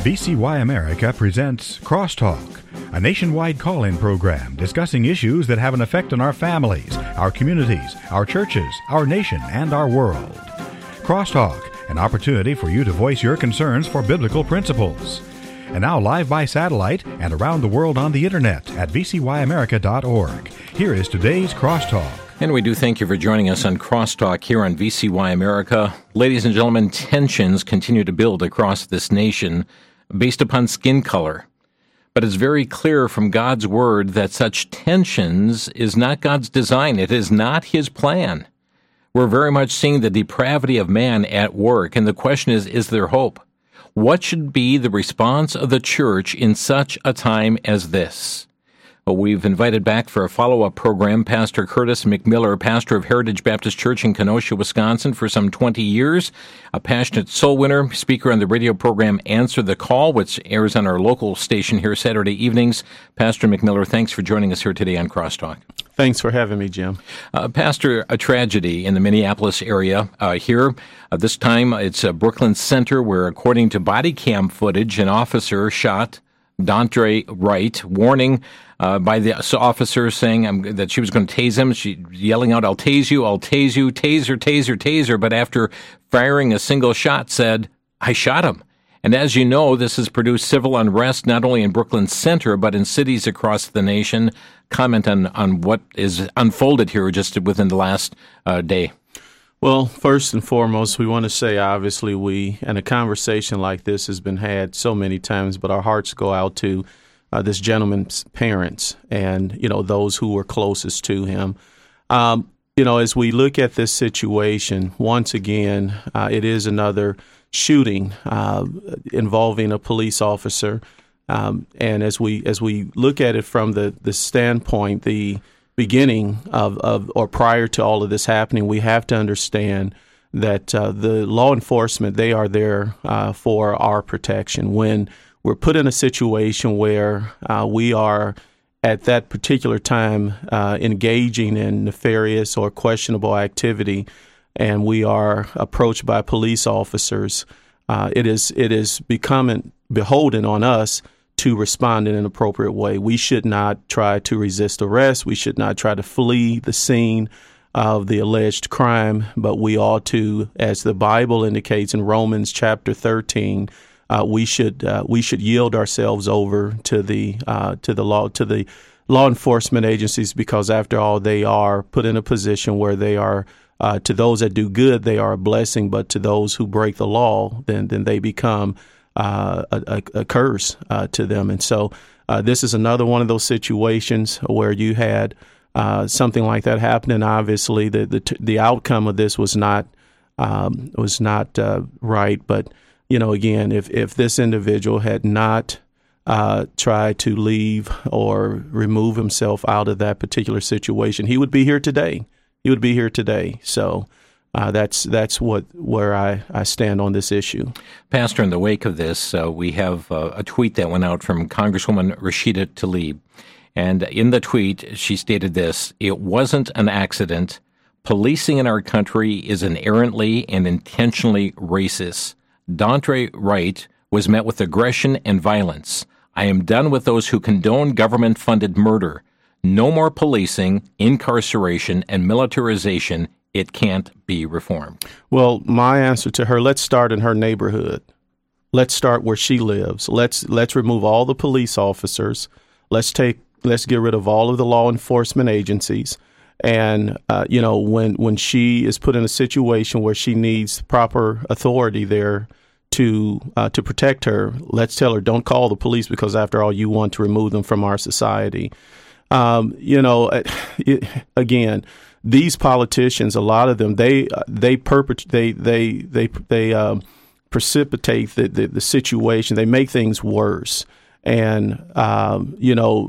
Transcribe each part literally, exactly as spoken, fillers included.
V C Y America presents Crosstalk, a nationwide call-in program discussing issues that have an effect on our families, our communities, our churches, our nation, and our world. Crosstalk, an opportunity for you to voice your concerns for biblical principles. And now live by satellite and around the world on the internet at v c y america dot org. Here is today's Crosstalk. And we do thank you for joining us on Crosstalk here on V C Y America. Ladies and gentlemen, tensions continue to build across this nation based upon skin color. But it's very clear from God's Word that such tensions is not God's design. It is not His plan. We're very much seeing the depravity of man at work, and the question is, is there hope? What should be the response of the church in such a time as this? Well, we've invited back for a follow-up program Pastor Curtis McMiller, pastor of Heritage Baptist Church in Kenosha, Wisconsin, for some twenty years, a passionate soul winner, speaker on the radio program Answer the Call, which airs on our local station here Saturday evenings. Pastor McMiller, thanks for joining us here today on Crosstalk. Thanks for having me, Jim. Uh, Pastor, a tragedy in the Minneapolis area uh, here. Uh, this time it's uh, Brooklyn Center, where, according to body cam footage, an officer shot Daunte Wright, warning uh, by the officer saying um, that she was going to tase him. She yelling out, "I'll tase you, I'll tase you, taser, taser, taser." But after firing a single shot, said, "I shot him." And as you know, this has produced civil unrest not only in Brooklyn Center, but in cities across the nation. Comment on, on what is unfolded here just within the last uh, day. Well, first and foremost, we want to say, obviously, we, and a conversation like this has been had so many times, but our hearts go out to uh, this gentleman's parents and, you know, those who were closest to him. Um, you know, as we look at this situation, once again, uh, it is another shooting uh, involving a police officer. Um, and as we as we look at it from the, the standpoint, the beginning of, of or prior to all of this happening, we have to understand that uh, the law enforcement, they are there uh, for our protection. When we're put in a situation where uh, we are at that particular time uh, engaging in nefarious or questionable activity, and we are approached by police officers, uh, it is it is becoming beholden on us to respond in an appropriate way. We should not try to resist arrest. We should not try to flee the scene of the alleged crime, but we ought to, as the Bible indicates in Romans chapter thirteen, uh, we should uh, we should yield ourselves over to the uh, to the law to the law enforcement agencies, because after all, they are put in a position where they are uh, to those that do good, they are a blessing, but to those who break the law, then then they become Uh, a, a, a curse uh, to them. And so uh, this is another one of those situations where you had uh, something like that happen, and obviously the the, the outcome of this was not um, was not uh, right. But you know, again, if if this individual had not uh, tried to leave or remove himself out of that particular situation, he would be here today. He would be here today. So. Uh, that's that's what where I, I stand on this issue. Pastor, in the wake of this, uh, we have uh, a tweet that went out from Congresswoman Rashida Tlaib. And in the tweet, she stated this: "It wasn't an accident. Policing in our country is inherently and intentionally racist. Daunte Wright was met with aggression and violence. I am done with those who condone government-funded murder. No more policing, incarceration, and militarization. It can't be reformed." Well, my answer to her, let's start in her neighborhood. Let's start where she lives. Let's let's remove all the police officers. Let's take let's get rid of all of the law enforcement agencies. And uh, you know, when when she is put in a situation where she needs proper authority there to uh, to protect her, let's tell her, don't call the police, because after all, you want to remove them from our society. Um, you know, it, again. These politicians, a lot of them, they they perpet- they they they they um, precipitate the, the the situation. They make things worse. And um, you know,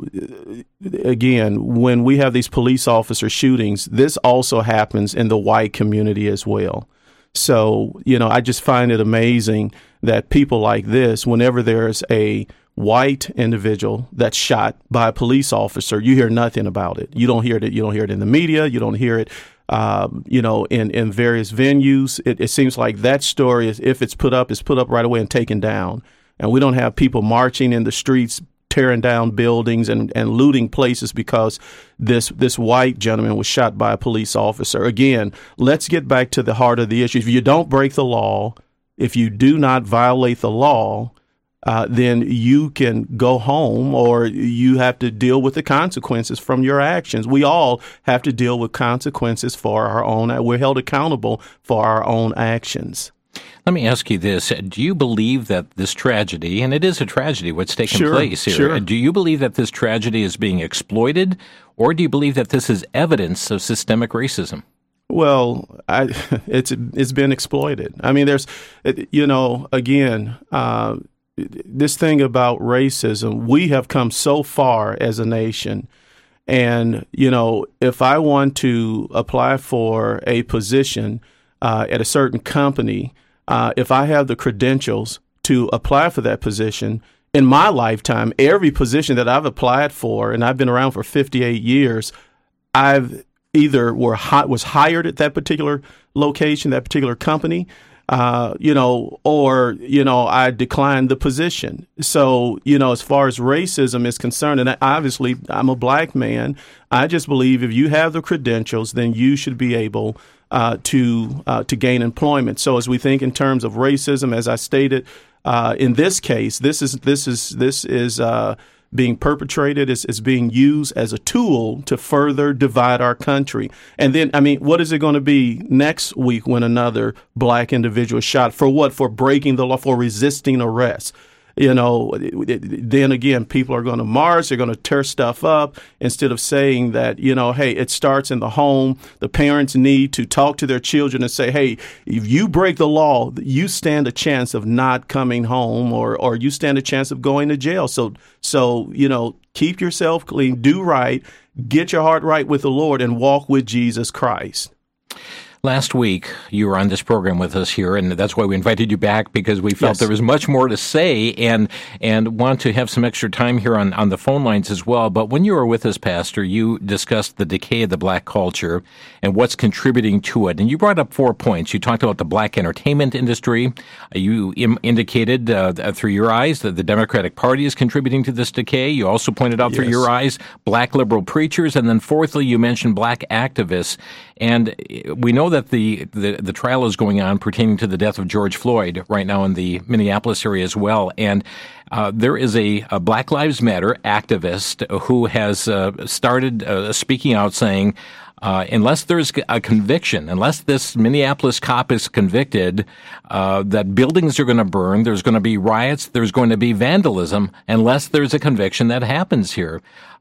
again, when we have these police officer shootings, this also happens in the white community as well. So you know, I just find it amazing that people like this, whenever there's a white individual that's shot by a police officer, you hear nothing about it. You don't hear it. You don't hear it in the media. You don't hear it, um, you know, in, in various venues. It, it seems like that story is, if it's put up, is put up right away and taken down. and we don't have people marching in the streets, tearing down buildings and, and looting places because this this white gentleman was shot by a police officer. Again, let's get back to the heart of the issue. If you don't break the law, if you do not violate the law, uh, then you can go home, or you have to deal with the consequences from your actions. We all have to deal with consequences for our own. We're held accountable for our own actions. Let me ask you this. Do you believe that this tragedy, and it is a tragedy what's taken sure, place here, sure. do you believe that this tragedy is being exploited, or do you believe that this is evidence of systemic racism? Well, I, it's it's been exploited. I mean, there's, you know, again, uh, this thing about racism, we have come so far as a nation. And, you know, if I want to apply for a position uh, at a certain company, Uh, if I have the credentials to apply for that position, in my lifetime, every position that I've applied for, and I've been around for fifty-eight years, I've either were hi- was hired at that particular location, that particular company, uh, you know, or, you know, I declined the position. So, you know, as far as racism is concerned, and obviously I'm a black man, I just believe if you have the credentials, then you should be able Uh, to uh, to gain employment. So as we think in terms of racism, as I stated, uh, in this case, this is this is this is uh, being perpetrated, is, is being used as a tool to further divide our country. And then, I mean, what is it going to be next week when another black individual is shot? For what? For breaking the law, for resisting arrest. You know, then again, people are going to march, they're going to tear stuff up, instead of saying that, you know, hey, it starts in the home. The parents need to talk to their children and say, hey, if you break the law, you stand a chance of not coming home, or, or you stand a chance of going to jail. So, so, you know, keep yourself clean, do right, get your heart right with the Lord, and walk with Jesus Christ. Last week, you were on this program with us here, and that's why we invited you back, because we felt yes. there was much more to say, and and want to have some extra time here on, on the phone lines as well. But when you were with us, Pastor, you discussed the decay of the black culture and what's contributing to it. And you brought up four points. You talked about the black entertainment industry. You im- indicated uh, through your eyes that the Democratic Party is contributing to this decay. You also pointed out yes. through your eyes black liberal preachers. And then fourthly, you mentioned black activists. And we know that the, the, the trial is going on pertaining to the death of George Floyd right now in the Minneapolis area as well. And uh, there is a, a Black Lives Matter activist who has uh, started uh, speaking out saying, Uh, unless there's a conviction, unless this Minneapolis cop is convicted, uh, that buildings are going to burn, there's going to be riots, there's going to be vandalism, unless there's a conviction that happens here.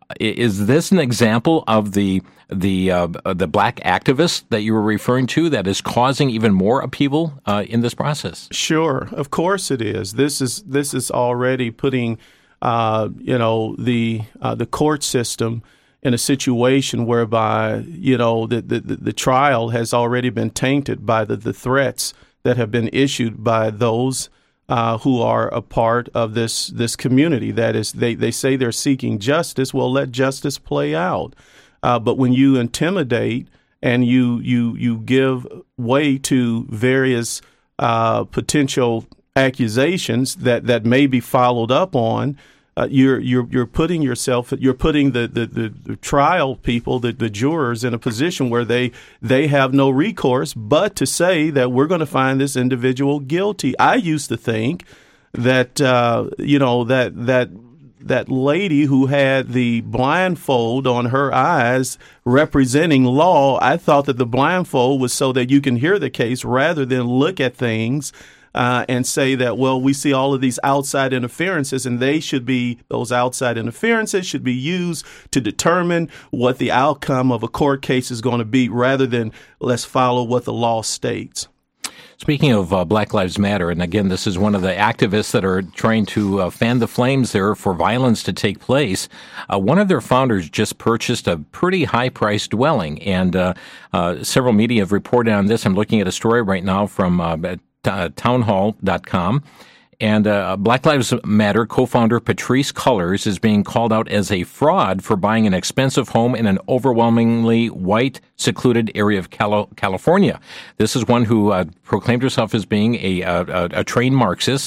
Is this an example of the the uh, the black activists that you were referring to that is causing even more upheaval uh, in this process? Sure, of course it is. This is this is already putting, uh, you know, the uh, the court system in a situation whereby, you know, the, the, the trial has already been tainted by the, the threats that have been issued by those uh, who are a part of this this community. That is, they, they say they're seeking justice. Well, let justice play out. Uh, but when you intimidate and you you you give way to various uh, potential accusations that, that may be followed up on, Uh, you're you're you're putting yourself you're putting the the, the, the trial people, the, the jurors, in a position where they they have no recourse but to say that we're going to find this individual guilty. I used to think that uh, you know that that that lady who had the blindfold on her eyes representing law, I thought that the blindfold was so that you can hear the case rather than look at things Uh, and say that, well, we see all of these outside interferences, and they should be, those outside interferences should be used to determine what the outcome of a court case is going to be, rather than let's follow what the law states. Speaking of uh, Black Lives Matter, and again, this is one of the activists that are trying to uh, fan the flames there for violence to take place. Uh, one of their founders just purchased a pretty high-priced dwelling, and uh, uh, several media have reported on this. I'm looking at a story right now from uh, Uh, townhall dot com, and uh, Black Lives Matter co-founder Patrisse Cullors is being called out as a fraud for buying an expensive home in an overwhelmingly white, secluded area of Cali- California. This is one who uh, proclaimed herself as being a, a, a trained Marxist,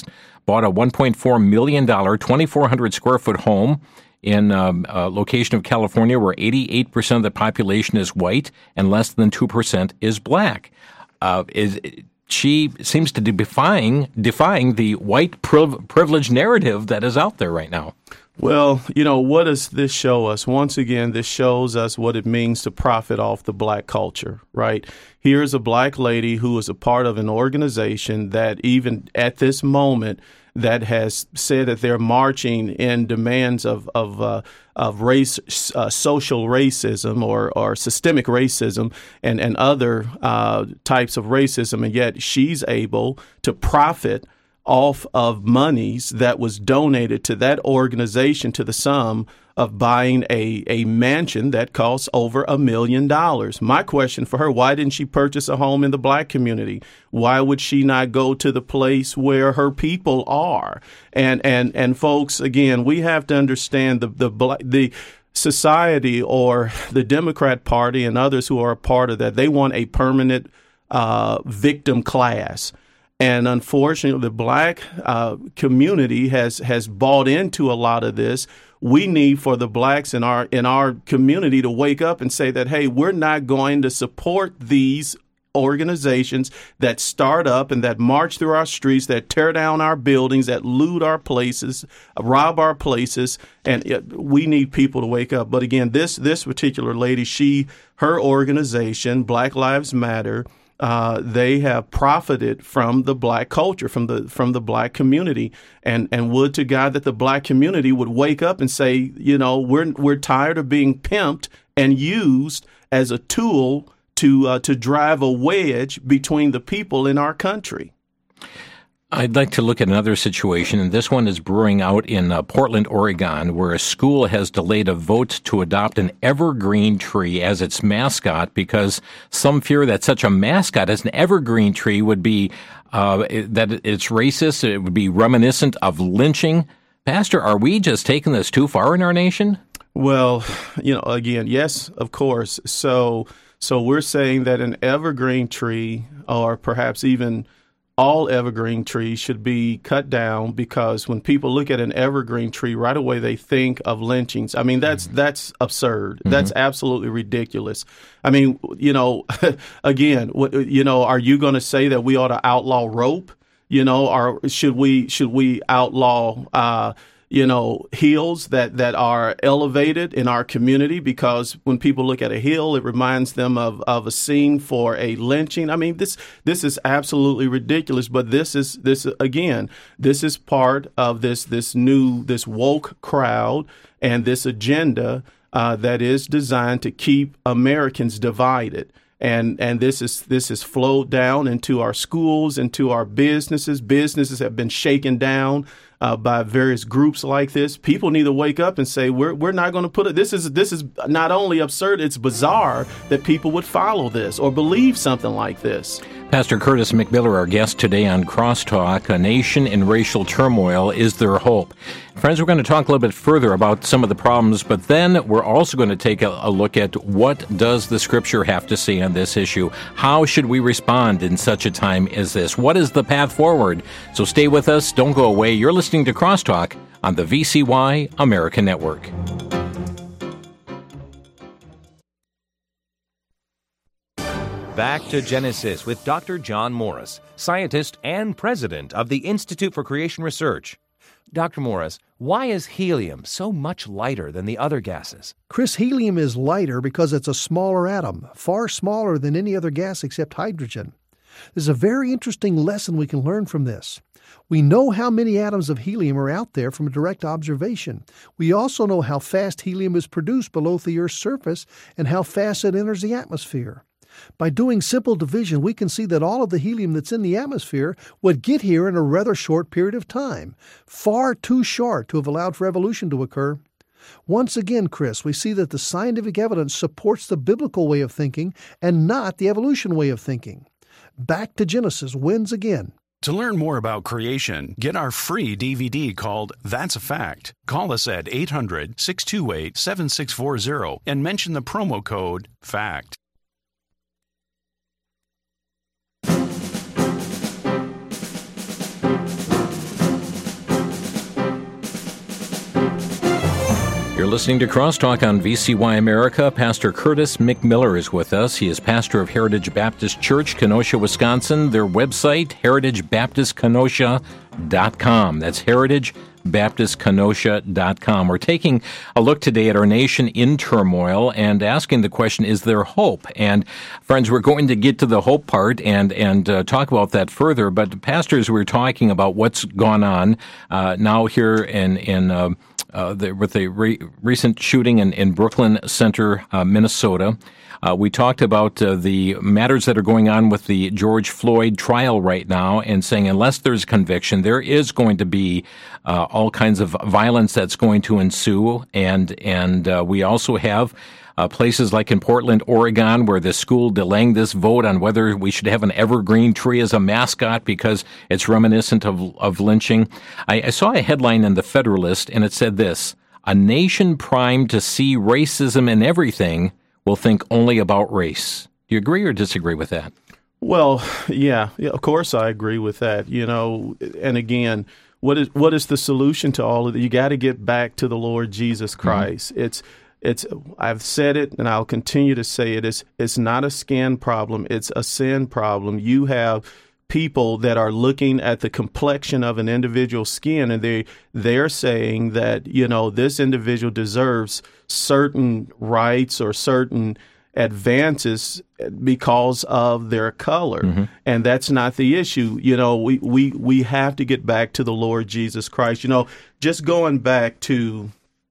bought a one point four million dollars, twenty-four hundred square foot home in um, a location of California where eighty-eight percent of the population is white and less than two percent is black. Uh, is She seems to be defying, defying the white priv- privilege narrative that is out there right now. Well, you know, what does this show us? Once again, this shows us what it means to profit off the black culture, right? Here's a black lady who is a part of an organization that even at this moment that has said that they're marching in demands of of uh, of race, uh, social racism or or systemic racism and and other uh, types of racism, and yet she's able to profit off of monies that was donated to that organization to the sum of buying a, a mansion that costs over a million dollars. My question for her, why didn't she purchase a home in the black community? Why would she not go to the place where her people are? And and and folks, again, we have to understand the the black, the society or the Democrat Party and others who are a part of that, they want a permanent uh, victim class. And unfortunately, the black uh, community has has bought into a lot of this. We need for the blacks in our in our community to wake up and say that, hey, we're not going to support these organizations that start up and that march through our streets, that tear down our buildings, that loot our places, rob our places. And it, we need people to wake up. But again, this this particular lady, she her organization, Black Lives Matter, Uh, they have profited from the black culture, from the from the black community, and and would to God that the black community would wake up and say, you know, we're we're tired of being pimped and used as a tool to uh, to drive a wedge between the people in our country. I'd like to look at another situation, and this one is brewing out in uh, Portland, Oregon, where a school has delayed a vote to adopt an evergreen tree as its mascot because some fear that such a mascot as an evergreen tree would be, uh, that it's racist, it would be reminiscent of lynching. Pastor, are we just taking this too far in our nation? Well, you know, again, yes, of course. So, so we're saying that an evergreen tree, or perhaps even all evergreen trees, should be cut down, because when people look at an evergreen tree, right away they think of lynchings. I mean, that's mm-hmm. that's absurd. Mm-hmm. That's absolutely ridiculous. I mean, you know, again, you know, are you going to say that we ought to outlaw rope? You know, or should we should we outlaw uh, you know, hills that, that are elevated in our community? Because when people look at a hill, it reminds them of, of a scene for a lynching. I mean, this this is absolutely ridiculous. But this is this again, this is part of this this new this woke crowd and this agenda uh, that is designed to keep Americans divided. And and this is this has flowed down into our schools, into our businesses. Businesses have been shaken down uh, by various groups like this. People need to wake up and say, we're we're not going to put it. This is this is not only absurd, it's bizarre that people would follow this or believe something like this. Pastor Curtis McMiller, our guest today on Crosstalk, A Nation in Racial Turmoil, Is There Hope? Friends, we're going to talk a little bit further about some of the problems, but then we're also going to take a, a look at what does the Scripture have to say on this issue? How should we respond in such a time as this? What is the path forward? So stay with us. Don't go away. You're listening to Crosstalk on the V C Y America Network. Back to Genesis with Doctor John Morris, scientist and president of the Institute for Creation Research. Doctor Morris, why is helium so much lighter than the other gases? Chris, helium is lighter because it's a smaller atom, far smaller than any other gas except hydrogen. There's a very interesting lesson we can learn from this. We know how many atoms of helium are out there from direct observation. We also know how fast helium is produced below the Earth's surface and how fast it enters the atmosphere. By doing simple division, we can see that all of the helium that's in the atmosphere would get here in a rather short period of time, far too short to have allowed for evolution to occur. Once again, Chris, we see that the scientific evidence supports the biblical way of thinking and not the evolution way of thinking. Back to Genesis wins again. To learn more about creation, get our free D V D called That's a Fact. Call us at eight hundred, six two eight, seven six four zero and mention the promo code FACT. You're listening to Crosstalk on V C Y America. Pastor Curtis McMiller is with us. He is pastor of Heritage Baptist Church, Kenosha, Wisconsin. Their website, heritage baptist kenosha dot com. That's heritage baptist kenosha dot com. We're taking a look today at our nation in turmoil and asking the question, is there hope? And friends, we're going to get to the hope part and and uh, talk about that further. But pastors, we're talking about what's gone on uh, now here in in uh, uh, the, with the re- recent shooting in, in Brooklyn Center, uh, Minnesota. Uh, we talked about uh, the matters that are going on with the George Floyd trial right now and saying unless there's conviction, there is going to be uh, all kinds of violence that's going to ensue. And, and uh, we also have uh, places like in Portland, Oregon, where the school delaying this vote on whether we should have an evergreen tree as a mascot because it's reminiscent of, of lynching. I, I saw a headline in the Federalist, and it said this: a nation primed to see racism in everything will think only about race. Do you agree or disagree with that? Well, yeah, yeah, of course I agree with that. You know, and again, what is what is the solution to all of it? You got to get back to the Lord Jesus Christ. Mm-hmm. It's it's I've said it and I'll continue to say it. It's it's not a skin problem. It's a sin problem. You have people that are looking at the complexion of an individual's skin, and they they're saying that, you know, this individual deserves certain rights or certain advances because of their color. Mm-hmm. And that's not the issue. You know, we, we, we have to get back to the Lord Jesus Christ. You know, just going back to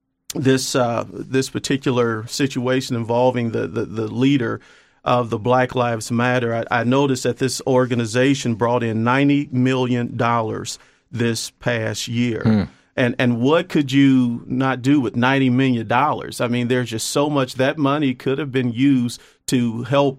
this uh, this particular situation involving the, the, the leader of the Black Lives Matter, I, I noticed that this organization brought in ninety million dollars this past year. Mm. And and what could you not do with ninety million dollars? I mean, there's just so much. That money could have been used to help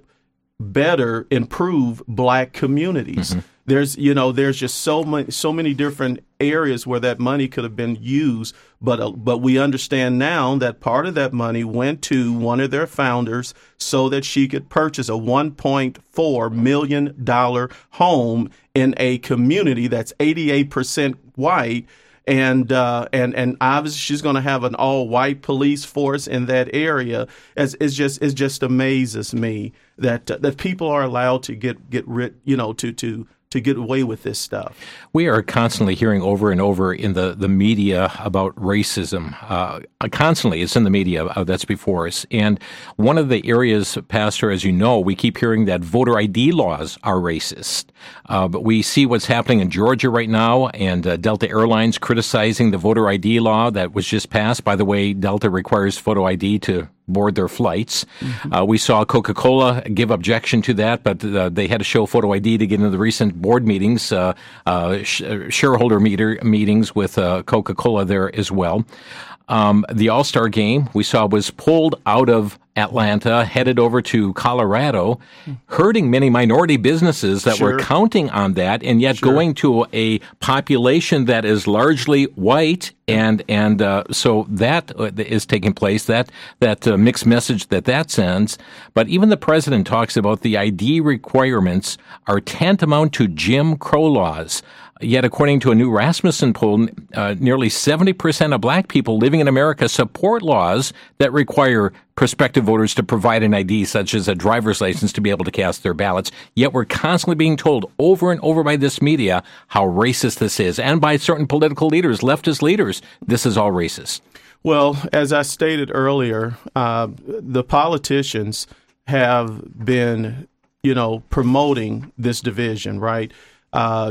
better improve Black communities. Mm-hmm. There's, you know, there's just so many, so many different areas where that money could have been used. But uh, but we understand now that part of that money went to one of their founders so that she could purchase a one point four million dollars home in a community that's eighty-eight percent white. And uh, and and obviously she's going to have an all-white police force in that area. As it's just it just amazes me that uh, that people are allowed to get get rid, you know, to to. to get away with this stuff. We are constantly hearing over and over in the, the media about racism. Uh, constantly, it's in the media uh, that's before us. And one of the areas, Pastor, as you know, we keep hearing that voter I D laws are racist. Uh, but we see what's happening in Georgia right now, and uh, Delta Airlines criticizing the voter I D law that was just passed. By the way, Delta requires photo I D to board their flights. Mm-hmm. Uh, we saw Coca-Cola give objection to that, but uh, they had to show photo I D to get into the recent board meetings, uh, uh, sh- shareholder meter- meetings with uh, Coca-Cola there as well. Um, the All-Star game we saw was pulled out of Atlanta, headed over to Colorado, hurting many minority businesses that sure. were counting on that, and yet sure. going to a population that is largely white, and and uh, so that is taking place. That that uh, mixed message that that sends. But even the president talks about the I D requirements are tantamount to Jim Crow laws. Yet, according to a new Rasmussen poll, uh, nearly seventy percent of Black people living in America support laws that require prospective voters to provide an I D, such as a driver's license, to be able to cast their ballots. Yet we're constantly being told over and over by this media how racist this is, and by certain political leaders, leftist leaders, this is all racist. Well, as I stated earlier, uh, the politicians have been, you know, promoting this division, right? Uh,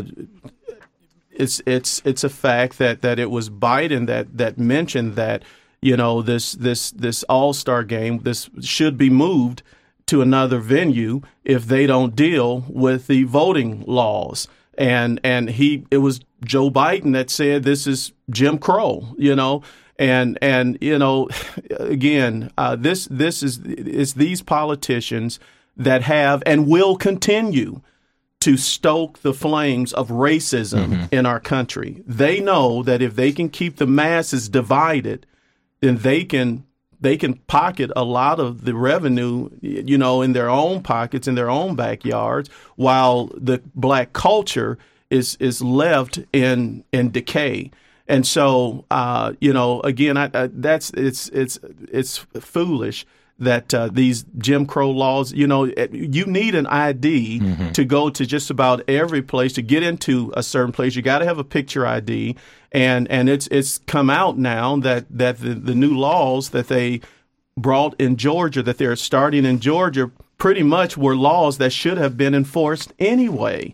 It's it's it's a fact that, that it was Biden that, that mentioned that, you know, this this this All-Star game, this should be moved to another venue if they don't deal with the voting laws. And and he it was Joe Biden that said this is Jim Crow, you know. And and you know, again, uh, this this is is these politicians that have and will continue to stoke the flames of racism mm-hmm. in our country. They know that if they can keep the masses divided, then they can they can pocket a lot of the revenue, you know, in their own pockets, in their own backyards, while the Black culture is is left in in decay. And so, uh, you know, again, I, I, that's it's it's it's foolish that uh, these Jim Crow laws, you know, you need an I D mm-hmm. to go to just about every place, to get into a certain place. You got to have a picture I D. And and it's it's come out now that, that the, the new laws that they brought in Georgia, that they're starting in Georgia, pretty much were laws that should have been enforced anyway.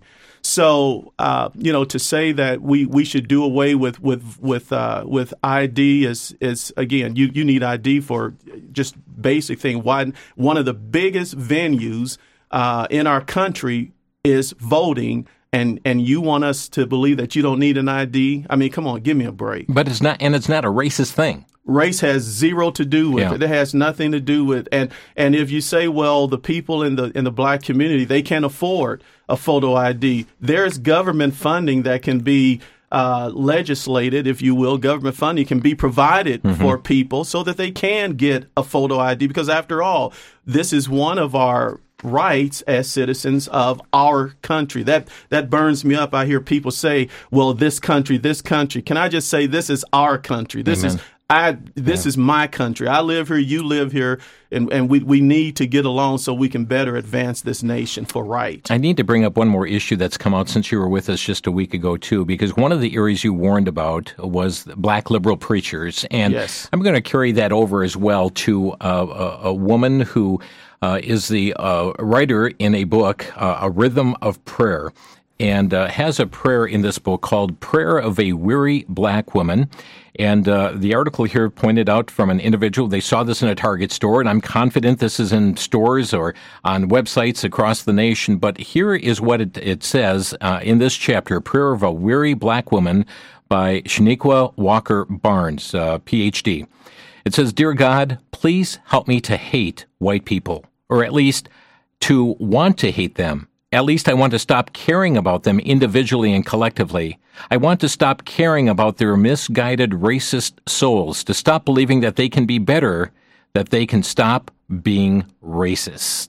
So, uh, you know, to say that we, we should do away with with with uh, with I D is is again, you, you need I D for just basic thing. One one of the biggest venues uh, in our country is voting, and and you want us to believe that you don't need an I D? I mean, come on, give me a break. But it's not, and it's not a racist thing. Race has zero to do with yeah. it. It has nothing to do with, and and if you say, well, the people in the in the black community, they can't afford a photo I D, there's government funding that can be uh, legislated, if you will. Government funding can be provided mm-hmm. for people so that they can get a photo I D, because after all, this is one of our rights as citizens of our country. That that burns me up. I hear people say, well, this country, this country. Can I just say, this is our country. This Amen. is I, this yeah. is my country. I live here, you live here, and, and we, we need to get along so we can better advance this nation for right. I need to bring up one more issue that's come out since you were with us just a week ago, too, because one of the areas you warned about was black liberal preachers. And yes. I'm going to carry that over as well to uh, a, a woman who uh, is the uh, writer in a book, uh, A Rhythm of Prayer, and uh, has a prayer in this book called Prayer of a Weary Black Woman. And uh, the article here pointed out from an individual, they saw this in a Target store, and I'm confident this is in stores or on websites across the nation. But here is what it, it says uh, in this chapter, Prayer of a Weary Black Woman by Shaniqua Walker Barnes, uh, P H D. It says, Dear God, please help me to hate white people, or at least to want to hate them. At least I want to stop caring about them individually and collectively. I want to stop caring about their misguided racist souls, to stop believing that they can be better, that they can stop being racist.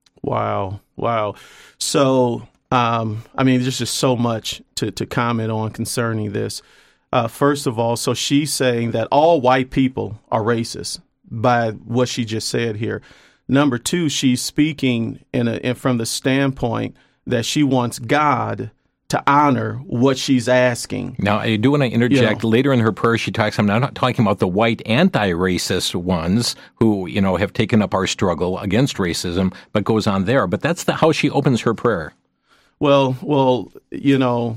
Wow. Wow. So, um, I mean, there's just so much to, to comment on concerning this. Uh, first of all, so she's saying that all white people are racist by what she just said here. Number two, she's speaking in, a, in from the standpoint that she wants God to honor what she's asking. Now, I do want to interject. You know, later in her prayer, she talks, I'm not talking about the white anti-racist ones who, you know, have taken up our struggle against racism, but goes on there. But that's the, how she opens her prayer. Well, well, you know,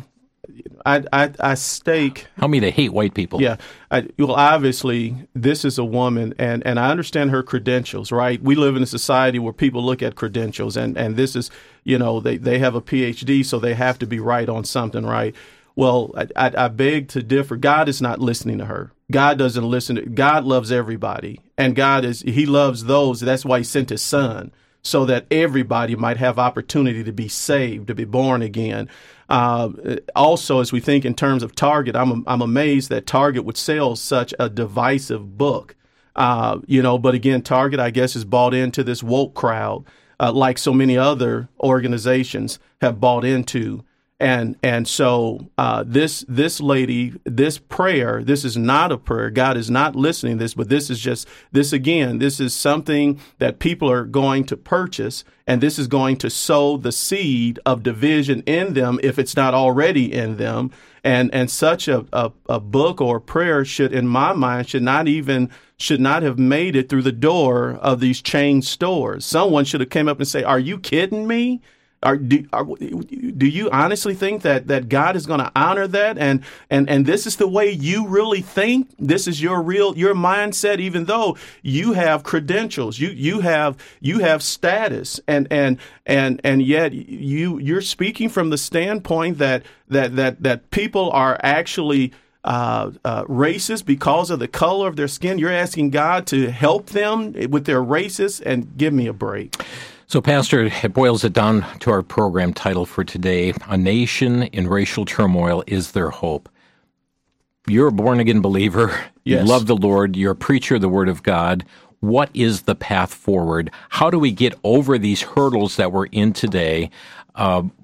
I, I, I stake. Help me to hate white people. Yeah. I, well, obviously, this is a woman, and, and I understand her credentials, right? We live in a society where people look at credentials, and, and this is, you know, they, they have a P H D, so they have to be right on something, right? Well, I, I, I beg to differ. God is not listening to her. God doesn't listen. To, God loves everybody, and God is, he loves those. That's why he sent his son, so that everybody might have opportunity to be saved, to be born again. Uh, also, as we think in terms of Target, I'm I'm amazed that Target would sell such a divisive book. Uh, you know, but again, Target, I guess, is bought into this woke crowd, uh, like so many other organizations have bought into. And and so uh, this this lady, this prayer, this is not a prayer. God is not listening to this, but this is just this again. This is something that people are going to purchase, and this is going to sow the seed of division in them if it's not already in them. And and such a, a, a book or prayer should, in my mind, should not even should not have made it through the door of these chain stores. Someone should have came up and say, "Are you kidding me? Are, do, are, do you honestly think that, that God is going to honor that? And, and, and this is the way you really think? This is your real, your mindset, even though you have credentials, you, you have, you have status, and, and, and, and yet you, you're speaking from the standpoint that, that, that, that people are actually Uh, uh, racist because of the color of their skin. You're asking God to help them with their racist, and give me a break. So, Pastor, it boils it down to our program title for today, A Nation in Racial Turmoil, Is There Hope? You're a born-again believer. Yes. You love the Lord. You're a preacher of the Word of God. What is the path forward? How do we get over these hurdles that we're in today? Uh,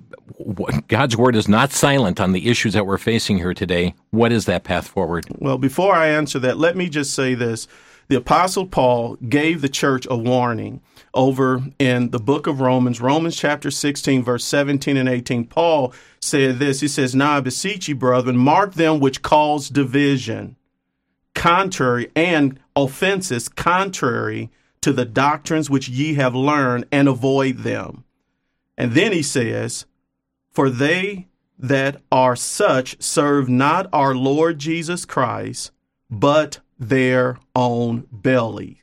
God's Word is not silent on the issues that we're facing here today. What is that path forward? Well, before I answer that, let me just say this. The Apostle Paul gave the church a warning over in the book of Romans, Romans chapter sixteen, verse seventeen and eighteen. Paul said this. He says, "Now I beseech you, brethren, mark them which cause division, contrary and offenses, contrary to the doctrines which ye have learned, and avoid them." And then he says, "For they that are such serve not our Lord Jesus Christ, but their own belly.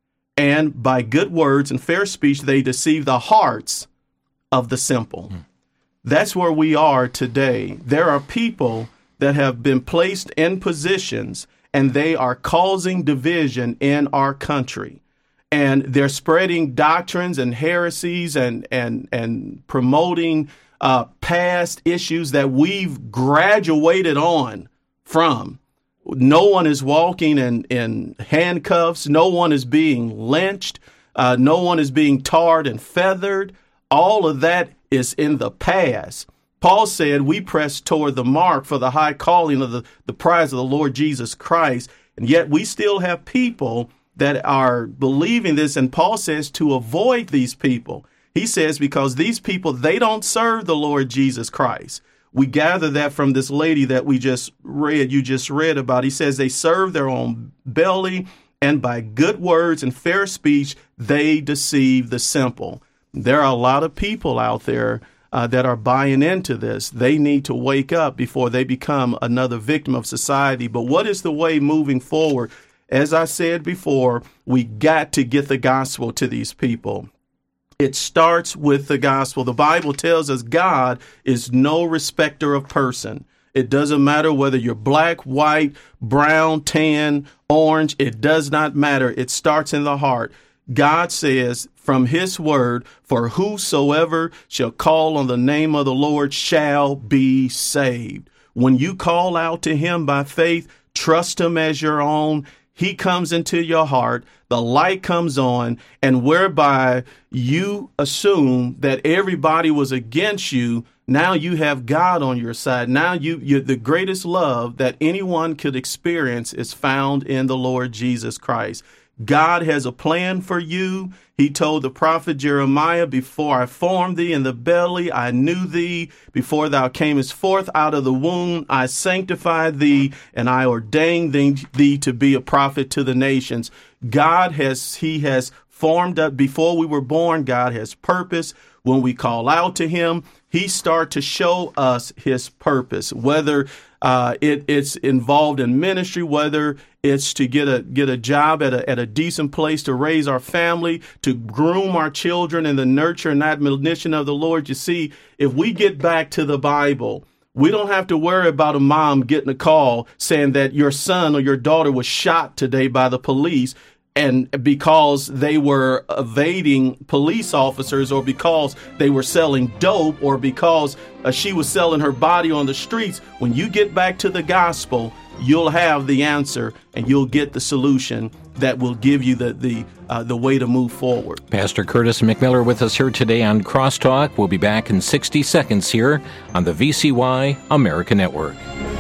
And by good words and fair speech they deceive the hearts of the simple." Mm. That's where we are today. There are people that have been placed in positions, and they are causing division in our country. And they're spreading doctrines and heresies and and and promoting uh, past issues that we've graduated on from. No one is walking in, in handcuffs. No one is being lynched. Uh, no one is being tarred and feathered. All of that is in the past. Paul said, "We press toward the mark for the high calling of the, the prize of the Lord Jesus Christ." And yet we still have people that are believing this. And Paul says to avoid these people. He says because these people, they don't serve the Lord Jesus Christ. We gather that from this lady that we just read, you just read about. He says they serve their own belly, and by good words and fair speech, they deceive the simple. There are a lot of people out there uh, that are buying into this. They need to wake up before they become another victim of society. But what is the way moving forward? As I said before, we got to get the gospel to these people. It starts with the gospel. The Bible tells us God is no respecter of person. It doesn't matter whether you're black, white, brown, tan, orange. It does not matter. It starts in the heart. God says from his word, "For whosoever shall call on the name of the Lord shall be saved." When you call out to him by faith, trust him as your own, he comes into your heart, the light comes on, and whereby you assume that everybody was against you, now you have God on your side. Now you, you the greatest love that anyone could experience is found in the Lord Jesus Christ. God has a plan for you. He told the prophet Jeremiah, "Before I formed thee in the belly, I knew thee. Before thou camest forth out of the womb, I sanctified thee, and I ordained thee, thee to be a prophet to the nations." God has, he has formed up before we were born. God has purpose. When we call out to him, he starts to show us his purpose, whether uh, it, it's involved in ministry, whether it's to get a get a job at a at a decent place to raise our family, to groom our children in the nurture and admonition of the Lord. You see, if we get back to the Bible, we don't have to worry about a mom getting a call saying that your son or your daughter was shot today by the police, and because they were evading police officers, or because they were selling dope, or because uh, she was selling her body on the streets. When you get back to the gospel, you'll have the answer, and you'll get the solution that will give you the the uh, the way to move forward. Pastor Curtis McMiller with us here today on Crosstalk. We'll be back in sixty seconds here on the V C Y America Network.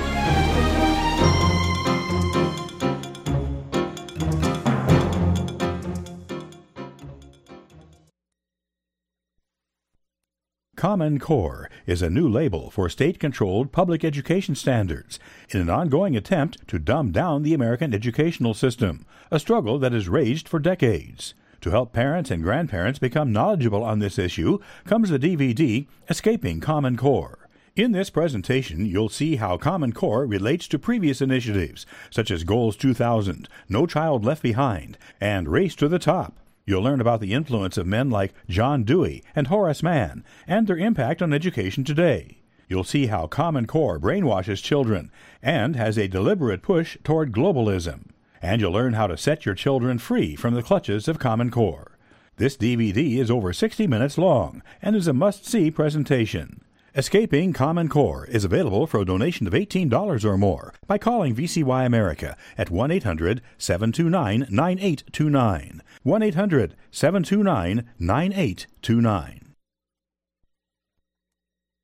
Common Core is a new label for state-controlled public education standards in an ongoing attempt to dumb down the American educational system, a struggle that has raged for decades. To help parents and grandparents become knowledgeable on this issue comes the D V D, Escaping Common Core. In this presentation, you'll see how Common Core relates to previous initiatives, such as Goals two thousand, No Child Left Behind, and Race to the Top. You'll learn about the influence of men like John Dewey and Horace Mann and their impact on education today. You'll see how Common Core brainwashes children and has a deliberate push toward globalism. And you'll learn how to set your children free from the clutches of Common Core. This D V D is over sixty minutes long and is a must-see presentation. Escaping Common Core is available for a donation of eighteen dollars or more by calling V C Y America at one eight hundred seven two nine nine eight two nine. one eight hundred seven two nine nine eight two nine.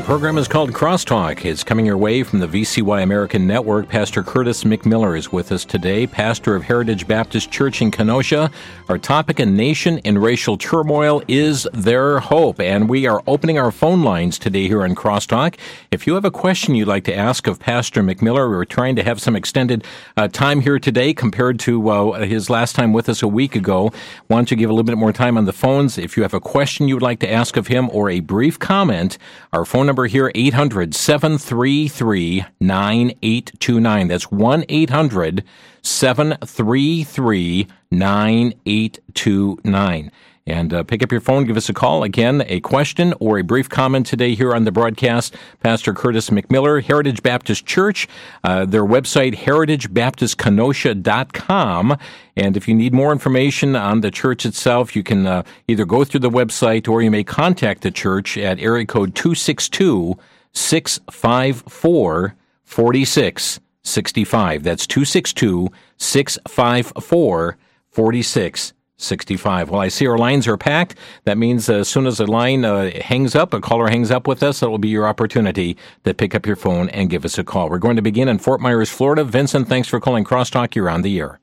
program is called Crosstalk. It's coming your way from the V C Y American Network. Pastor Curtis McMiller is with us today, pastor of Heritage Baptist Church in Kenosha. Our topic, A Nation in Racial Turmoil, is there hope? And we are opening our phone lines today here on Crosstalk. If you have a question you'd like to ask of Pastor McMiller, we're trying to have some extended uh, time here today compared to uh, his last time with us a week ago. Why don't you give a little bit more time on the phones? If you have a question you would like to ask of him or a brief comment, our phone number here, eight hundred, seven three three, nine eight two nine. That's one eight hundred, seven three three, nine eight two nine. And uh, pick up your phone, give us a call. Again, a question or a brief comment today here on the broadcast. Pastor Curtis McMiller, Heritage Baptist Church, uh, their website, heritage baptist kenosha dot com. And if you need more information on the church itself, you can uh, either go through the website or you may contact the church at area code two six two, six five four, four six six five. That's two six two, six five four, four six six five. Well, I see our lines are packed. That means uh, as soon as the line uh, hangs up, a caller hangs up with us, that will be your opportunity to pick up your phone and give us a call. We're going to begin in Fort Myers, Florida. Vincent, thanks for calling Crosstalk. You're on the air.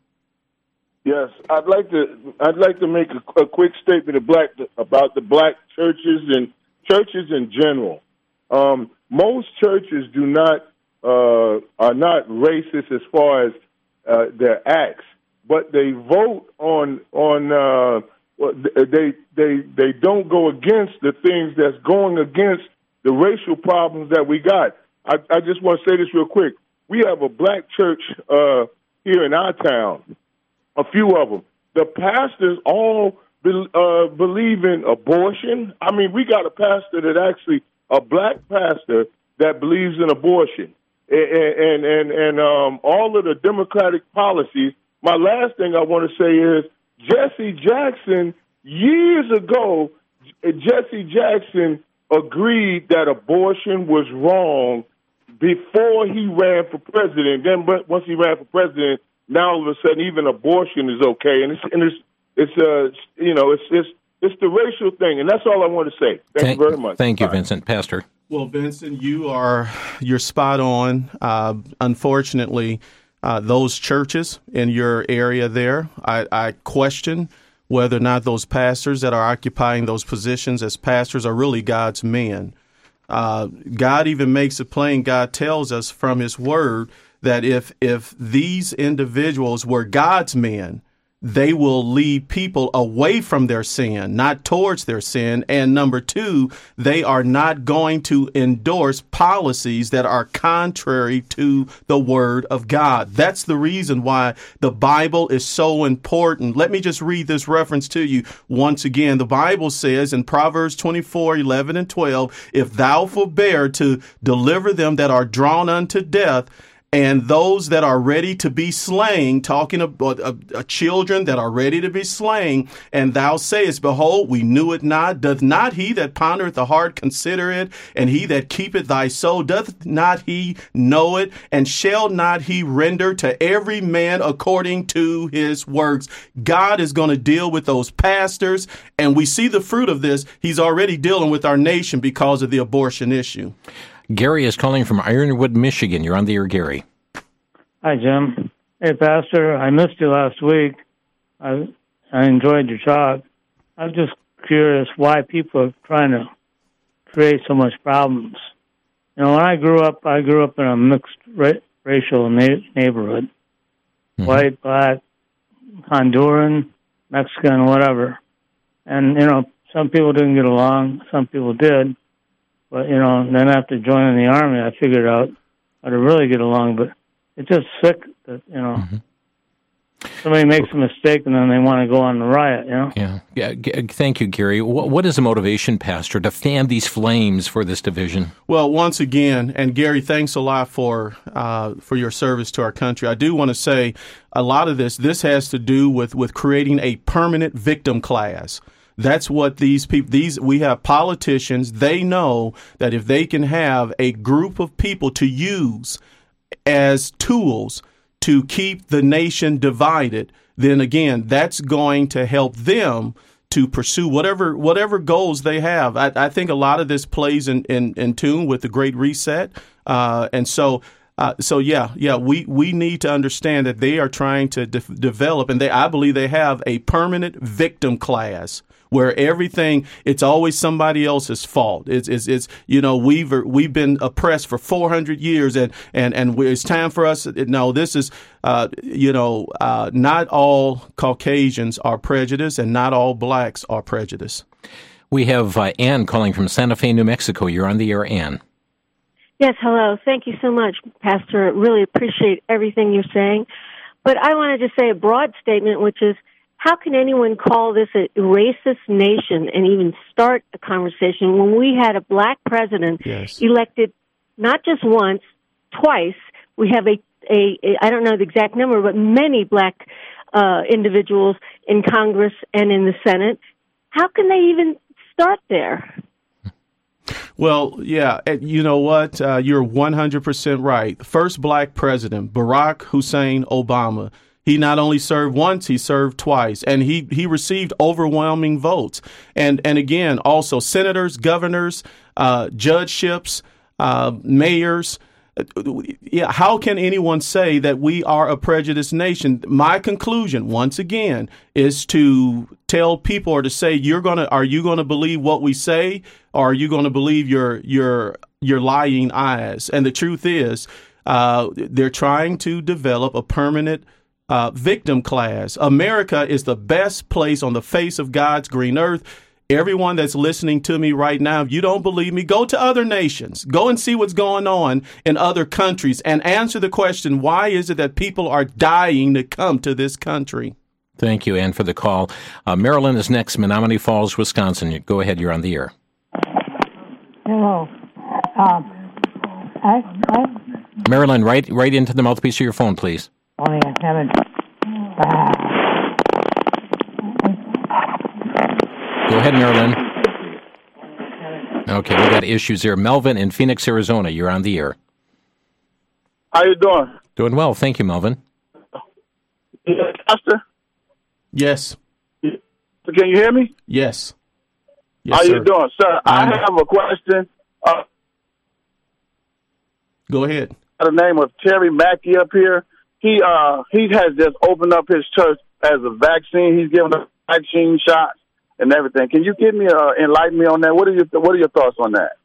Yes, I'd like to. I'd like to make a, a quick statement of black, about the black churches and churches in general. Um, most churches do not uh, are not racist as far as uh, their acts, but they vote on on uh, they they they don't go against the things that's going against the racial problems that we got. I, I just want to say this real quick. We have a black church uh, here in our town. A few of them. The pastors all be, uh, believe in abortion. I mean, we got a pastor that actually, a black pastor that believes in abortion. And, and, and, and um, all of the Democratic policies. My last thing I want to say is Jesse Jackson, years ago, Jesse Jackson agreed that abortion was wrong before he ran for president. Then once he ran for president, now all of a sudden, even abortion is okay, and it's and it's it's uh you know it's it's it's the racial thing, and that's all I want to say. Thank, thank you very much. Thank you, all Vincent. Right. Pastor. Well, Vincent, you are you're spot on. Uh, unfortunately, uh, those churches in your area there, I, I question whether or not those pastors that are occupying those positions as pastors are really God's men. Uh, God even makes it plain. God tells us from His Word that if if these individuals were God's men, they will lead people away from their sin, not towards their sin. And number two, they are not going to endorse policies that are contrary to the Word of God. That's the reason why the Bible is so important. Let me just read this reference to you once again. The Bible says in Proverbs twenty-four, eleven and twelve, if thou forbear to deliver them that are drawn unto death, and those that are ready to be slain, talking about uh, uh, children that are ready to be slain, and thou sayest, behold, we knew it not. Doth not he that pondereth the heart consider it? And he that keepeth thy soul, doth not he know it? And shall not he render to every man according to his works? God is going to deal with those pastors, and we see the fruit of this. He's already dealing with our nation because of the abortion issue. Gary is calling from Ironwood, Michigan. You're on the air, Gary. Hi, Jim. Hey, Pastor, I missed you last week. I I enjoyed your talk. I'm just curious why people are trying to create so much problems. You know, when I grew up, I grew up in a mixed ra- racial na- neighborhood. Mm-hmm. White, black, Honduran, Mexican, whatever. And, you know, some people didn't get along. Some people did. But, you know, then after joining the Army, I figured out how to really get along. But it's just sick that, you know, mm-hmm. somebody makes a mistake and then they want to go on the riot, you know? Yeah. yeah. Thank you, Gary. What, what is the motivation, Pastor, to fan these flames for this division? Well, once again, and Gary, thanks a lot for uh, for your service to our country. I do want to say a lot of this, this has to do with, with creating a permanent victim class. That's what these people, these, we have politicians, they know that if they can have a group of people to use as tools to keep the nation divided, then again, that's going to help them to pursue whatever whatever goals they have. I, I think a lot of this plays in, in, in tune with the Great Reset. Uh, and so, uh, so yeah, yeah, we, we need to understand that they are trying to de- develop, and they I believe they have a permanent victim class where everything, it's always somebody else's fault. It's, it's, it's you know, we've we've been oppressed for four hundred years, and, and, and it's time for us. No, this is, uh, you know, uh, not all Caucasians are prejudiced, and not all blacks are prejudiced. We have uh, Ann calling from Santa Fe, New Mexico. You're on the air, Ann. Yes, hello. Thank you so much, Pastor. Really appreciate everything you're saying. But I wanted to say a broad statement, which is, how can anyone call this a racist nation and even start a conversation when we had a black president yes. elected not just once, twice? We have a, a, a I don't know the exact number, but many black uh, individuals in Congress and in the Senate. How can they even start there? Well, yeah, you know what? Uh, you're one hundred percent right. First black president, Barack Hussein Obama. He not only served once, he served twice, and he, he received overwhelming votes. And and again, also senators, governors, uh, judgeships, uh, mayors. Yeah, how can anyone say that we are a prejudiced nation? My conclusion, once again, is to tell people or to say, you're gonna, are you going to believe what we say, or are you going to believe your your your lying eyes? And the truth is, uh, they're trying to develop a permanent Uh, victim class. America is the best place on the face of God's green earth. Everyone that's listening to me right now, if you don't believe me, go to other nations. Go and see what's going on in other countries and answer the question, why is it that people are dying to come to this country? Thank you, Ann, for the call. Uh, Marilyn is next, Menominee Falls, Wisconsin. Go ahead, you're on the air. Hello. Um, I, I, Marilyn, right, right into the mouthpiece of your phone, please. Only I haven't. Uh, Go ahead, Marilyn. Okay, we got issues here. Melvin in Phoenix, Arizona. You're on the air. How you doing? Doing well, thank you, Melvin. Yes, Pastor? Yes. Can you hear me? Yes. Yes, How sir. you doing, sir? I'm... I have a question. Uh, Go ahead. The name of Terry Mackey up here. He uh he has just opened up his church as a vaccine. He's giving us vaccine shots and everything. Can you give me uh, enlighten me on that? What are your What are your thoughts on that?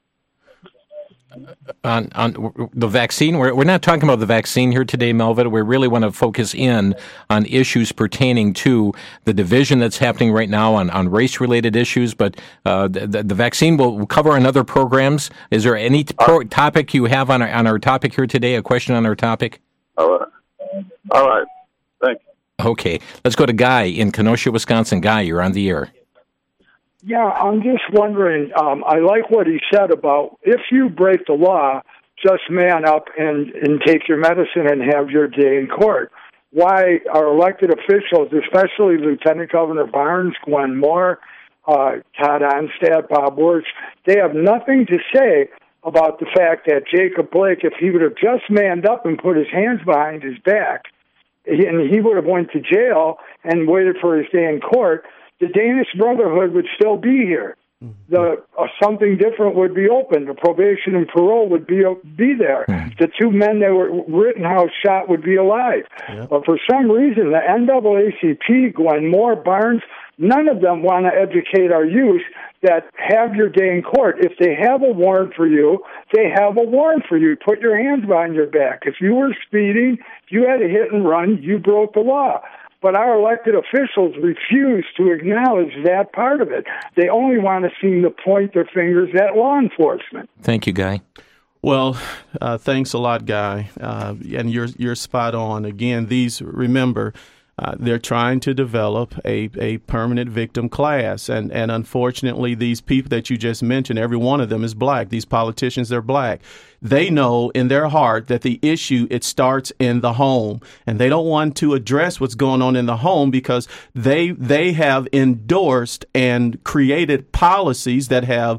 On on the vaccine, we're we're not talking about the vaccine here today, Melvin. We really want to focus in on issues pertaining to the division that's happening right now on, on race-related issues. But uh, the, the vaccine will cover on other programs. Is there any pro- topic you have on our, on our topic here today? A question on our topic? All right. All right. Thank you. Okay. Let's go to Guy in Kenosha, Wisconsin. Guy, you're on the air. Yeah, I'm just wondering, um, I like what he said about if you break the law, just man up and, and take your medicine and have your day in court. Why are elected officials, especially Lieutenant Governor Barnes, Gwen Moore, uh, Todd Onstad, Bob Wirtz, they have nothing to say about the fact that Jacob Blake, if he would have just manned up and put his hands behind his back, and he would have went to jail and waited for his day in court, the Danish Brotherhood would still be here. The uh, something different would be open. The probation and parole would be uh, be there. The two men that were Rittenhouse shot would be alive. Yep. But for some reason, the N double A C P, Gwen Moore, Barnes, none of them want to educate our youth that have your day in court. If they have a warrant for you, they have a warrant for you. Put your hands behind your back. If you were speeding, if you had a hit and run, you broke the law. But our elected officials refuse to acknowledge that part of it. They only want to seem to point their fingers at law enforcement. Thank you, Guy. Well, uh, thanks a lot, Guy. Uh, and you're you're spot on. Again, these, remember, uh, they're trying to develop a, a permanent victim class. And, and unfortunately, these people that you just mentioned, every one of them is black. These politicians, they're black. They know in their heart that the issue, it starts in the home, and they don't want to address what's going on in the home because they they have endorsed and created policies that have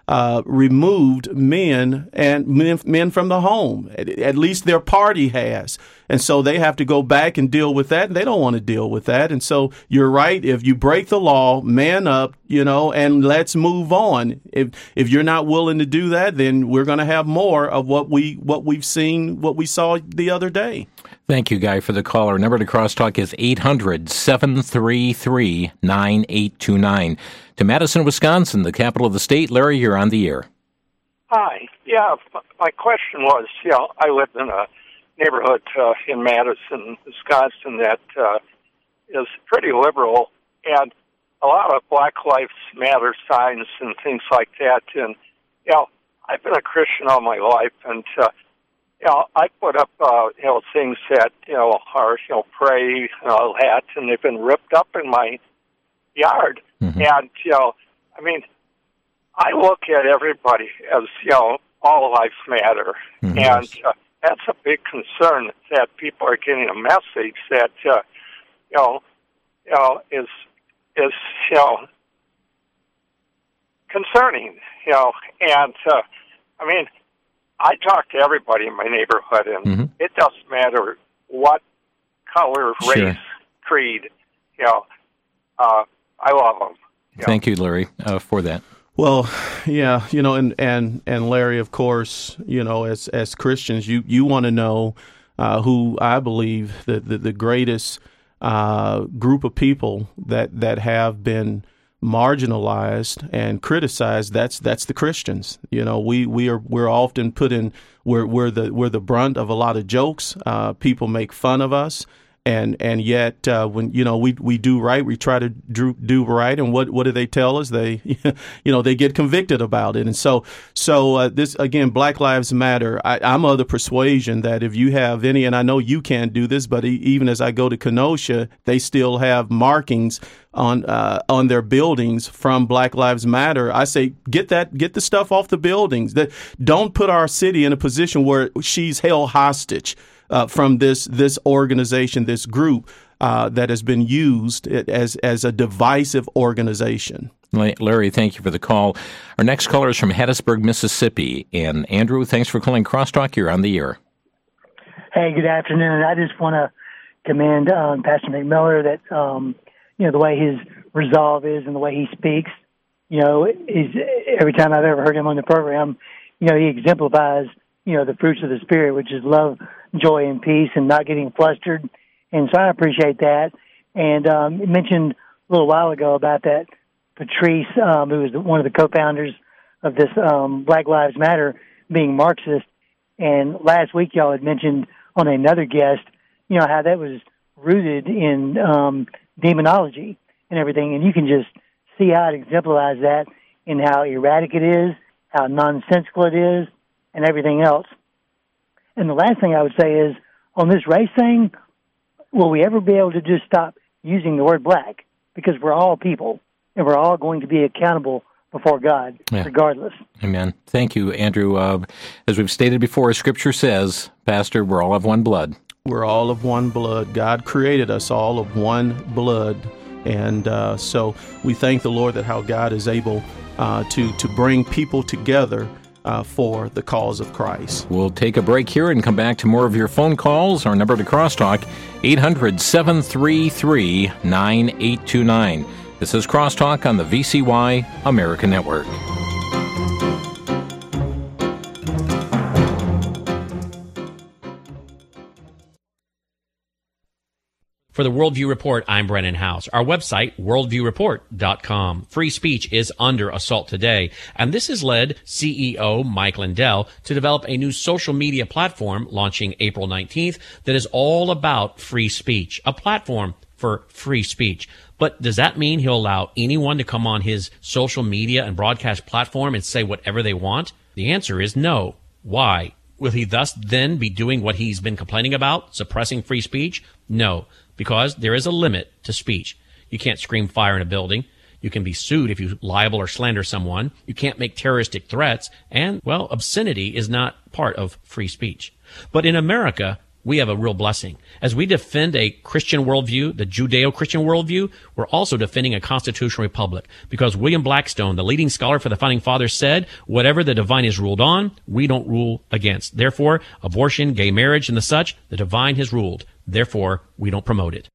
uh, removed men and men, men from the home. At, at least their party has. And so they have to go back and deal with that. And they don't want to deal with that. And so you're right. If you break the law, man up, you know, and let's move on. If if you're not willing to do that, then we're going to have more of what we what we've seen, what we saw the other day. Thank you, Guy, for the call. Our number to Crosstalk is eight hundred, seven three three, nine eight two nine. To Madison, Wisconsin, the capital of the state. Larry, you're on the air. Hi. Yeah, my question was, you know, I live in a neighborhood uh, in Madison, Wisconsin that uh, is pretty liberal, and a lot of Black Lives Matter signs and things like that. And, you know, I've been a Christian all my life, and, uh, you know, I put up, uh, you know, things that, you know, are, you know, pray and all that, and they've been ripped up in my yard. Mm-hmm. And, you know, I mean, I look at everybody as, you know, all lives matter. Mm-hmm. And uh, that's a big concern, that people are getting a message that, uh, you know, you know, is, is, you know, concerning, you know. And, uh, I mean, I talk to everybody in my neighborhood, and mm-hmm. it doesn't matter what color, race, sure. creed, you know, uh, I love them. You Thank know. you, Larry, uh, for that. Well, yeah, you know, and, and, and Larry, of course, you know, as as Christians, you, you want to know uh, who I believe the, the, the greatest uh, group of people that, that have been marginalized and criticized. That's that's the Christians. You know, we, we are we're often put in we're we're the we're the brunt of a lot of jokes. Uh, people make fun of us. And and yet, uh, when you know we we do right, we try to do, do right, and what what do they tell us? They, you know, they get convicted about it. And so so uh, this again, Black Lives Matter. I, I'm of the persuasion that if you have any, and I know you can't do this, but even as I go to Kenosha, they still have markings on uh, on their buildings from Black Lives Matter. I say get that get the stuff off the buildings. That don't put our city in a position where she's held hostage. Uh, from this this organization, this group uh, that has been used as as a divisive organization. Larry, thank you for the call. Our next caller is from Hattiesburg, Mississippi. And Andrew, thanks for calling Crosstalk. You're on the air. Hey, good afternoon. I just want to commend um, Pastor McMiller that, um, you know, the way his resolve is and the way he speaks. You know, is every time I've ever heard him on the program, you know, he exemplifies, you know, the fruits of the Spirit, which is love, joy, and peace, and not getting flustered. And so I appreciate that. And um, you mentioned a little while ago about that Patrice, um, who was one of the co-founders of this um, Black Lives Matter, being Marxist. And last week y'all had mentioned on another guest, you know, how that was rooted in um, demonology and everything. And you can just see how it exemplifies that in how erratic it is, how nonsensical it is, and everything else. And the last thing I would say is, on this race thing, will we ever be able to just stop using the word black? Because we're all people, and we're all going to be accountable before God, yeah. regardless. Amen. Thank you, Andrew. Uh, as we've stated before, Scripture says, Pastor, we're all of one blood. We're all of one blood. God created us all of one blood. And uh, so we thank the Lord that how God is able uh, to, to bring people together Uh, for the cause of Christ. We'll take a break here and come back to more of your phone calls. Our number to Crosstalk, eight hundred, seven three three, nine eight two nine. This is Crosstalk on the V C Y America Network. For the Worldview Report, I'm Brennan House. Our website, worldview report dot com. Free speech is under assault today, and this has led C E O Mike Lindell to develop a new social media platform launching April nineteenth that is all about free speech, a platform for free speech. But does that mean he'll allow anyone to come on his social media and broadcast platform and say whatever they want? The answer is no. Why? Will he thus then be doing what he's been complaining about, suppressing free speech? No, because there is a limit to speech. You can't scream fire in a building. You can be sued if you libel or slander someone. You can't make terroristic threats. And, well, obscenity is not part of free speech. But in America, we have a real blessing. As we defend a Christian worldview, the Judeo-Christian worldview, we're also defending a constitutional republic. Because William Blackstone, the leading scholar for the Founding Fathers, said, whatever the divine is ruled on, we don't rule against. Therefore, abortion, gay marriage, and the such, the divine has ruled. Therefore, we don't promote it.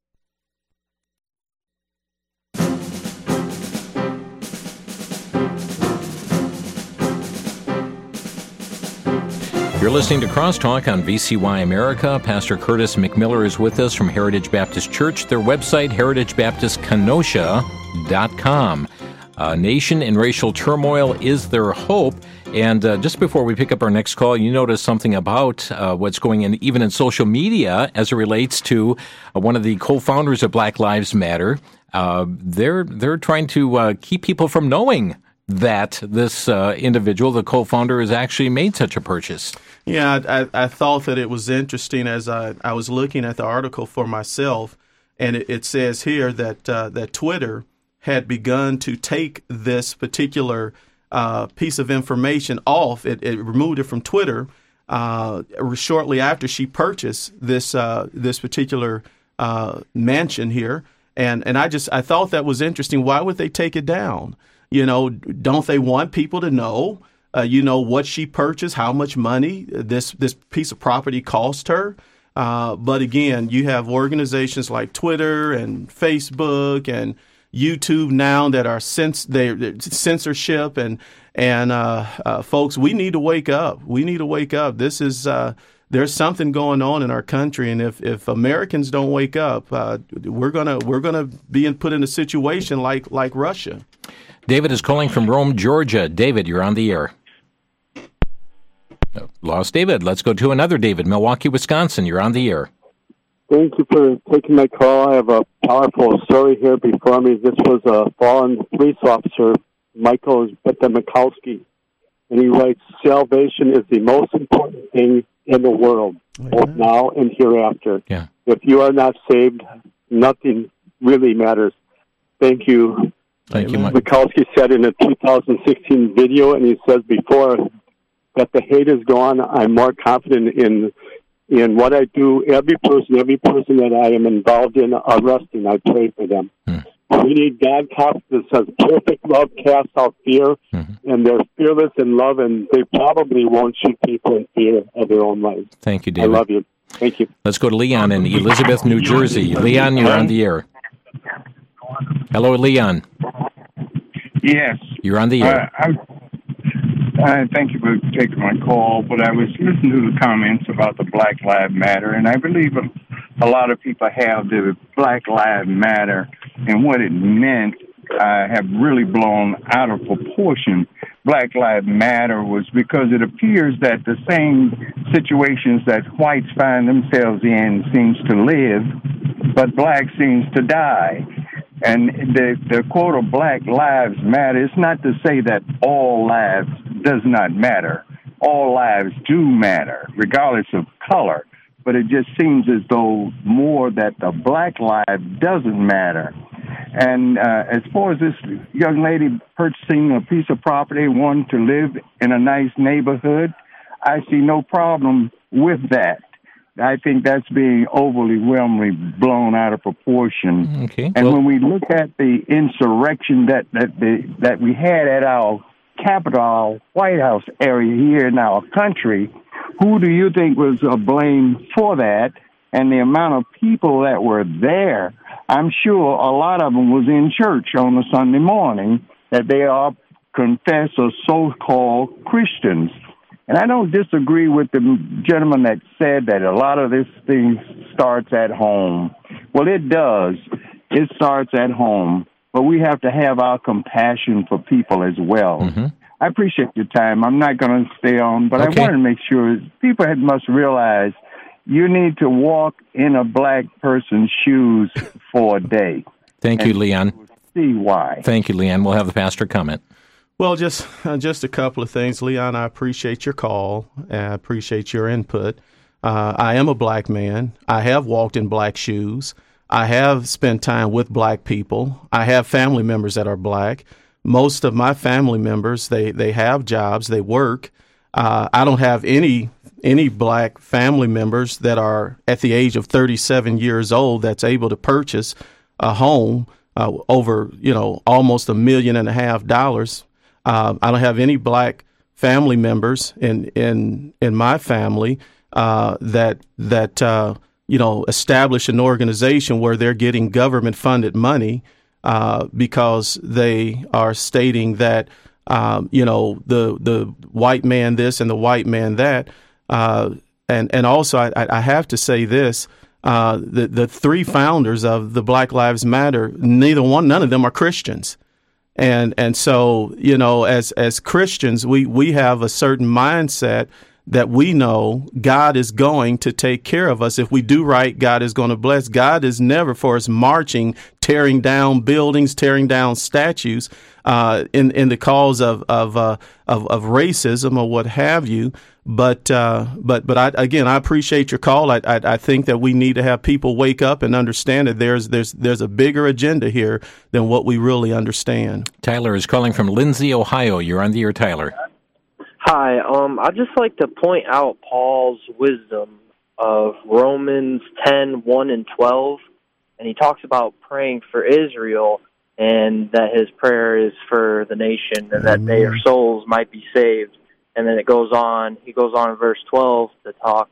You're listening to Crosstalk on V C Y America. Pastor Curtis McMiller is with us from Heritage Baptist Church. Their website, heritage baptist kenosha dot com. A nation in racial turmoil is their hope. And uh, just before we pick up our next call, you noticed something about uh, what's going on even in social media as it relates to uh, one of the co-founders of Black Lives Matter. Uh, they're they're trying to uh, keep people from knowing that this uh, individual, the co-founder, has actually made such a purchase. Yeah, I, I thought that it was interesting as I, I was looking at the article for myself, and it, it says here that uh, that Twitter had begun to take this particular uh, piece of information off. It, it removed it from Twitter uh, shortly after she purchased this uh, this particular uh, mansion here, and and I just I thought that was interesting. Why would they take it down? You know, don't they want people to know, uh, you know, what she purchased, how much money this this piece of property cost her? Uh, but again, you have organizations like Twitter and Facebook and YouTube now that are cens- they censorship and and uh, uh, folks, we need to wake up. We need to wake up. This is uh, there's something going on in our country, and if, if Americans don't wake up, uh, we're gonna we're gonna be in, put in a situation like like Russia. David is calling from Rome, Georgia. David, you're on the air. Oh, lost David. Let's go to another David, Milwaukee, Wisconsin. You're on the air. Thank you for taking my call. I have a powerful story here before me. This was a fallen police officer, Michael Mikowski, and he writes, salvation is the most important thing in the world, both now and hereafter. Yeah. If you are not saved, nothing really matters. Thank you. Thank you, Mike. Mikowski said in a two thousand sixteen video, and he says before, that the hate is gone. I'm more confident in in what I do. Every person, every person that I am involved in arresting, I pray for them. Hmm. We need God cops that says perfect love casts out fear, mm-hmm. and they're fearless in love, and they probably won't shoot people in fear of their own lives. Thank you, David. I love you. Thank you. Let's go to Leon in Elizabeth, New Jersey. Leon, you're on the air. Hello, Leon. Yes. You're on the air. Uh, I, I thank you for taking my call, but I was listening to the comments about the Black Lives Matter, and I believe a, a lot of people have the Black Lives Matter and what it meant uh, have really blown out of proportion. Black Lives Matter was because it appears that the same situations that whites find themselves in seems to live, but black seems to die. And the, the quote of Black Lives Matter is not to say that all lives does not matter. All lives do matter, regardless of color. But it just seems as though more that the black life doesn't matter. And uh, as far as this young lady purchasing a piece of property, wanting to live in a nice neighborhood, I see no problem with that. I think that's being overly whelmingly blown out of proportion. Okay. And well, when we look at the insurrection that that the, that we had at our Capitol, our White House area here in our country, who do you think was uh, blamed for that? And the amount of people that were there, I'm sure a lot of them was in church on a Sunday morning, that they are confessed or so-called Christians. And I don't disagree with the gentleman that said that a lot of this thing starts at home. Well, it does. It starts at home. But we have to have our compassion for people as well. Mm-hmm. I appreciate your time. I'm not going to stay on, but okay. I want to make sure people must realize you need to walk in a black person's shoes for a day. Thank you, Leon. See why. Thank you, Leon. We'll have the pastor comment. Well, just uh, just a couple of things. Leon, I appreciate your call. I appreciate your input. Uh, I am a black man. I have walked in black shoes. I have spent time with black people. I have family members that are black. Most of my family members, they, they have jobs, they work. Uh, I don't have any any black family members that are at the age of thirty-seven years old that's able to purchase a home uh, over, you know, almost a million and a half dollars. Uh, I don't have any black family members in in in my family uh, that that uh, you know establish an organization where they're getting government funded money uh, because they are stating that um, you know the the white man this and the white man that. Uh, and and also I, I have to say this. Uh, the the three founders of the Black Lives Matter, neither one, none of them are Christians, and and so you know, as as Christians, we we have a certain mindset that we know God is going to take care of us. If we do right, God is going to bless. God is never for us marching, tearing down buildings, tearing down statues uh, in in the cause of of, uh, of of racism or what have you. But uh, but but I, again, I appreciate your call. I, I I think that we need to have people wake up and understand that there's there's there's a bigger agenda here than what we really understand. Tyler is calling from Lindsay, Ohio. You're on the air, Tyler. Hi. Um, I'd just like to point out Paul's wisdom of Romans ten, one and twelve, and he talks about praying for Israel and that his prayer is for the nation and that their souls might be saved. And then it goes on, he goes on in verse twelve to talk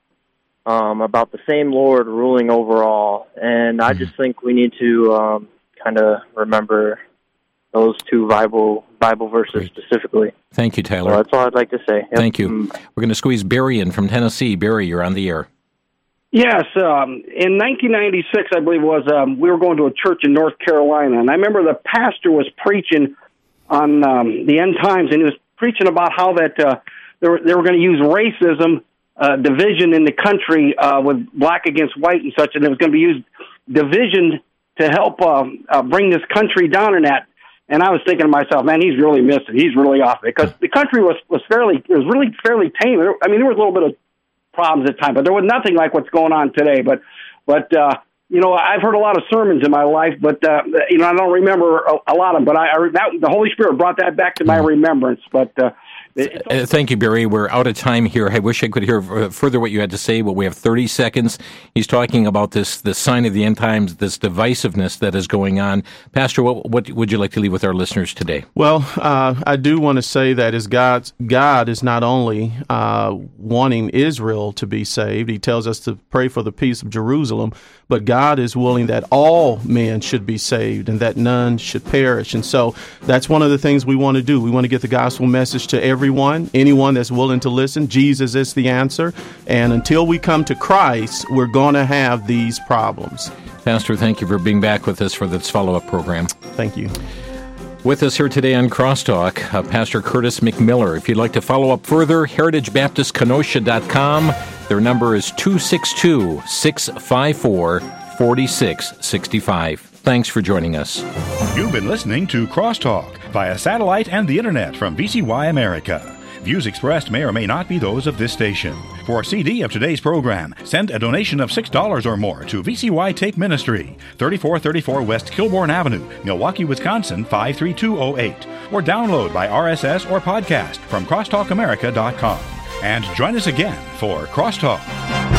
um, about the same Lord ruling over all. And I just think we need to um, kind of remember those two Bible Bible verses Great. specifically. Thank you, Tyler. So that's all I'd like to say. Yep. Thank you. We're going to squeeze Barry in from Tennessee. Barry, you're on the air. Yes, um, in nineteen ninety-six, I believe it was, um, we were going to a church in North Carolina, and I remember the pastor was preaching on um, the end times, and he was preaching about how that uh, they were, they were going to use racism, uh, division in the country uh, with black against white and such, and it was going to be used division to help uh, uh, bring this country down in that. And I was thinking to myself, man, he's really missed it. He's really off it because the country was, was fairly, it was really fairly tame. I mean, there was a little bit of problems at times, but there was nothing like what's going on today. But, but uh, you know, I've heard a lot of sermons in my life, but uh, you know, I don't remember a, a lot of them. But I, I that, the Holy Spirit brought that back to my remembrance. But uh, Uh, thank you, Barry. We're out of time here. I wish I could hear further what you had to say, but we have thirty seconds. He's talking about this, the sign of the end times, this divisiveness that is going on. Pastor, what, what would you like to leave with our listeners today? Well, uh, I do want to say that as God's, God is not only uh, wanting Israel to be saved, he tells us to pray for the peace of Jerusalem, but God is willing that all men should be saved and that none should perish. And so that's one of the things we want to do. We want to get the gospel message to everyone. Everyone, anyone that's willing to listen. Jesus is the answer. And until we come to Christ, we're going to have these problems. Pastor, thank you for being back with us for this follow-up program. Thank you. With us here today on Crosstalk, uh, Pastor Curtis McMiller. If you'd like to follow up further, heritage baptist kenosha dot com. Their number is two six two, six five four, four six six five. Thanks for joining us. You've been listening to Crosstalk via satellite and the internet from V C Y America. Views expressed may or may not be those of this station. For a C D of today's program, send a donation of six dollars or more to V C Y Take Ministry, thirty-four thirty-four West Kilbourne Avenue, Milwaukee, Wisconsin, five three two oh eight. Or download by R S S or podcast from crosstalk america dot com. And join us again for Crosstalk.